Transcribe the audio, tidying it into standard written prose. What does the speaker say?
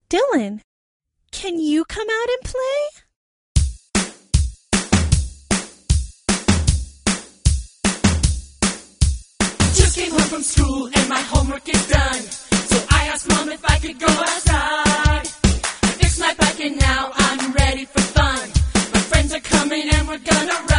Dylan, can you come out and play? Just came home from school and my homework is done. So I asked Mom if I could go outside. I fixed my bike and now I'm ready for fun. My friends are coming and we're gonna ride.